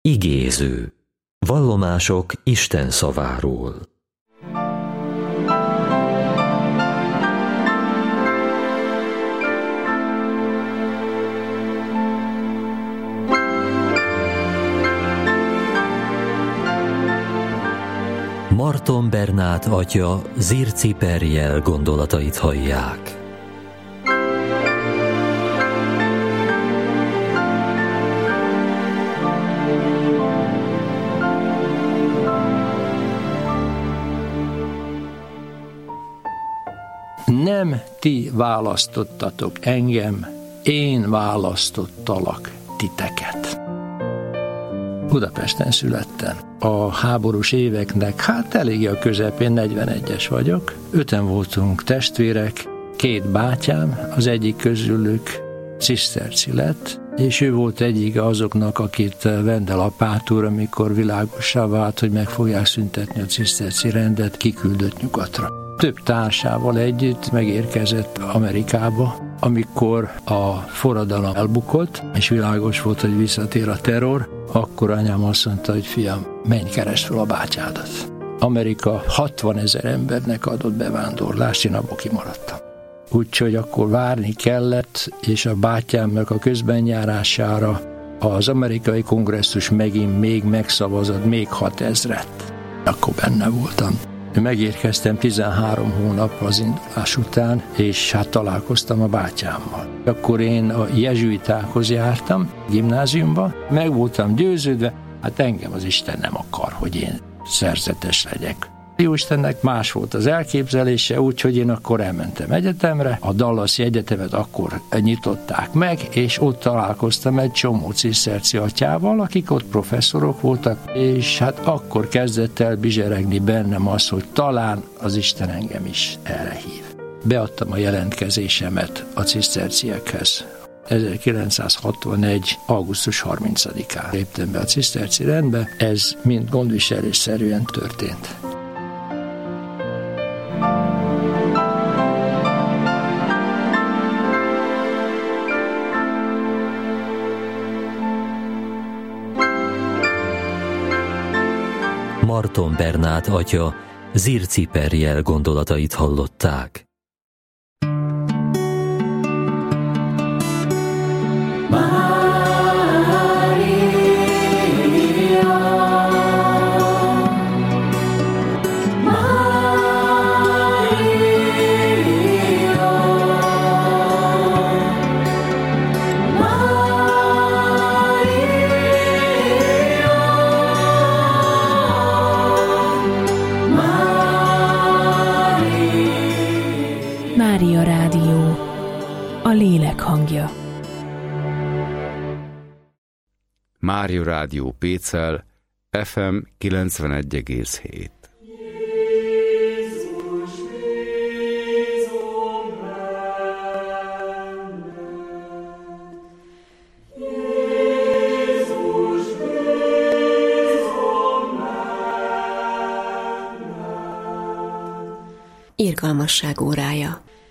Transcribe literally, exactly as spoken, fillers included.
Igéző. Vallomások Isten szaváról. Marton Bernát atya Zirci Perjel gondolatait hallják. Nem ti választottatok engem, én választottalak titeket. Budapesten születtem. A háborús éveknek, hát eléggé a közepén, negyvenegyes vagyok. Öten voltunk testvérek, két bátyám, az egyik közülük ciszterci lett, és ő volt egyik azoknak, akit Vendel apát úr, amikor világossá vált, hogy meg fogják szüntetni a ciszterci rendet, kiküldött nyugatra. Több társával együtt megérkezett Amerikába, amikor a forradalom elbukott, és világos volt, hogy visszatér a terror, akkor anyám azt mondta, hogy fiam, menj, keresd fel a bátyádat. Amerika hatvanezer embernek adott bevándorlást, én abból kimaradtam. Úgyhogy akkor várni kellett, és a bátyámnak a közbenjárására az amerikai kongresszus megint még megszavazott, még hatezret. Akkor benne voltam. Megérkeztem tizenhárom hónap az indulás után, és hát találkoztam a bátyámmal. Akkor én a jezsuitákhoz jártam, gimnáziumba, meg voltam győződve, hát engem az Isten nem akar, hogy én szerzetes legyek. Jóistennek más volt az elképzelése, úgyhogy én akkor elmentem egyetemre, a Dallasi Egyetemet akkor nyitották meg, és ott találkoztam egy csomó ciszterci atyával, akik ott professzorok voltak, és hát akkor kezdett el bizseregni bennem az, hogy talán az Isten engem is erre hív. Beadtam a jelentkezésemet a ciszterciekhez. ezerkilencszázhatvanegy. augusztus harmincadikán léptem be a ciszterci rendbe, ez mind gondviselésszerűen történt. Marton Bernát atya Zirci Perjel gondolatait hallották. Mária Rádió, a lélek hangja. Mária Rádió Pécel, ef em kilencvenegy egész hét. Irgalmasság órája.